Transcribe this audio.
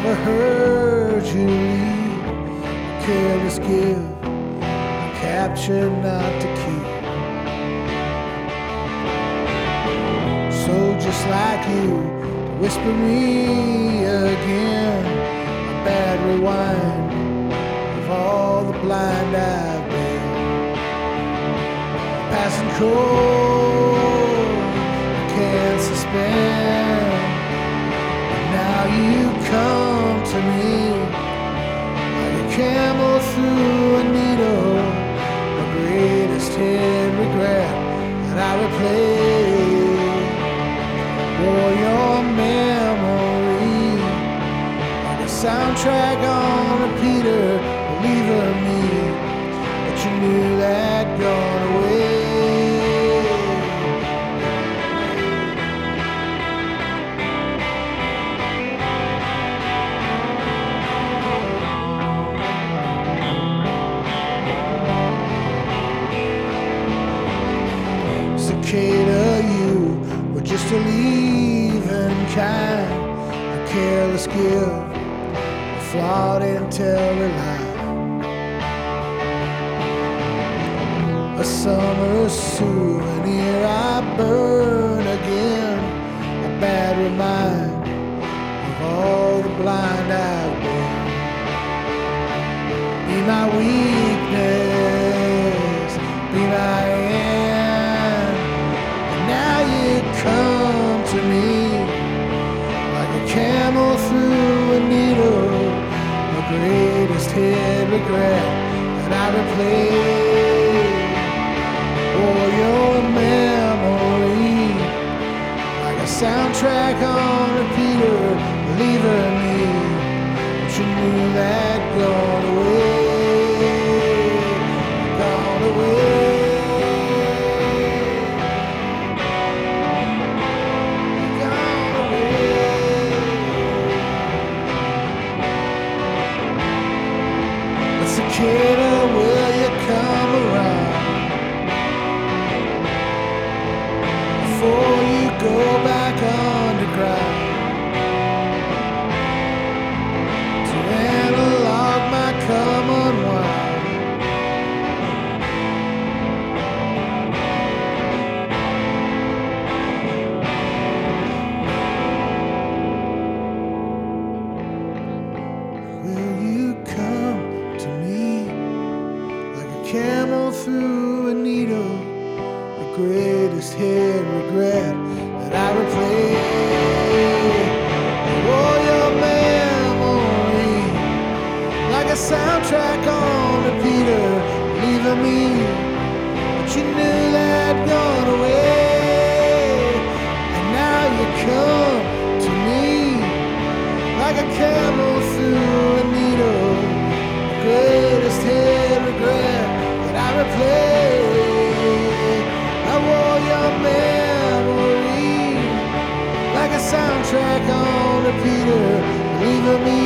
never heard you leave. A careless gift, a capture not to keep. So just like you, whisper me again, a bad rewind of all the blind I've been. Passing cold, I can't suspend. Now you come to me like a camel through a needle, the greatest hidden regret that I replay. For your memory, like a soundtrack on repeater, believer me, but you knew that gone away. Cicada, you were just a leaving kind, a careless gift, a flawed intelligent lie, a summer souvenir I burn again, a bad remind of all the blind I've been. Be my weakness, be my end. Come to me like a camel through a needle, the greatest hid regret that I replay. For your memory, like a soundtrack on repeater, believer me, but you knew that gone away, gone away. Cicada, will you come around before you go back underground to analog my come unwind? Will you come to me like a camel through a needle, the greatest hid regret that I replay? Oh, your memory, like a soundtrack on repeater, leaving me, but you knew that gone away. And now you come to me like a camel through a needle, the greatest hid regret that I replay. I wore your memory like a soundtrack on repeater, leaving me